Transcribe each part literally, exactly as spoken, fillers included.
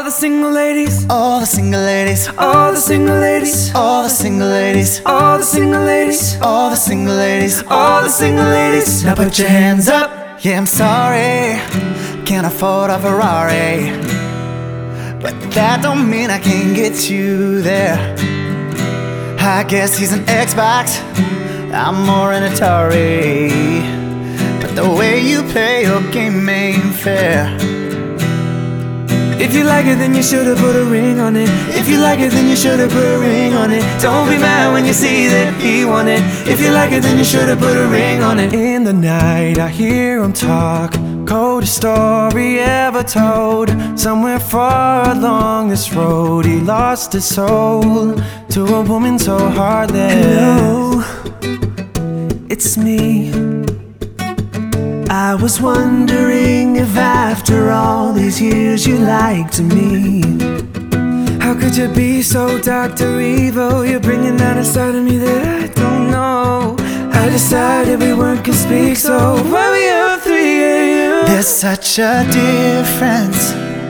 the single ladies, all the single ladies, all the single ladies, all the single ladies, all the single ladies, all the single ladies, all the single ladies. now put your hands up. Yeah, I'm sorry, can't afford a Ferrari, but that don't mean I can't get you there. I guess he's an Xbox, I'm more an Atari, but the way you play your game ain't fair. If you like it, then you should've put a ring on it. If you like it, then you should've put a ring on it. Don't be mad when you see that he won it. If you like it, then you should've put a ring on it. In the night, I hear him talk, coldest story ever told. Somewhere far along this road, he lost his soul to a woman so heartless. Hello, it's me. I was wondering if after all these years you liked me. How could you be so Doctor Evil? You're bringing out a side of me that I don't know. I decided we weren't gonna speak, so why we up three A M? There's such a difference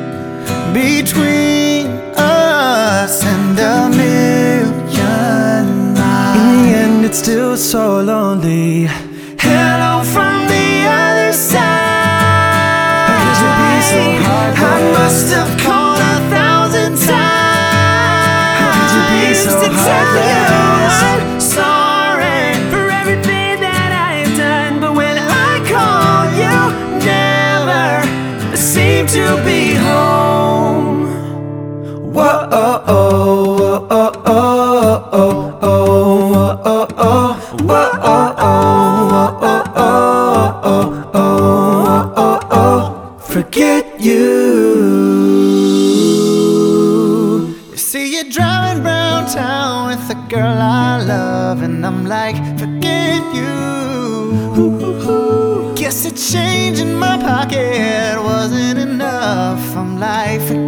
between us and a million miles. In the end, it's still so lonely. Hello from the other side. How could you be so heartless? I must have called a thousand times. How could you be so to heartless? Tell you I'm sorry for everything that I have done, but when I call you, never seem to be home. Whoa, oh, oh, oh, oh, oh, oh, oh, oh, oh, whoa, oh, oh. Forget you. You see you driving round town with the girl I love, and I'm like, forget you. Guess the change in my pocket wasn't enough. I'm like, forget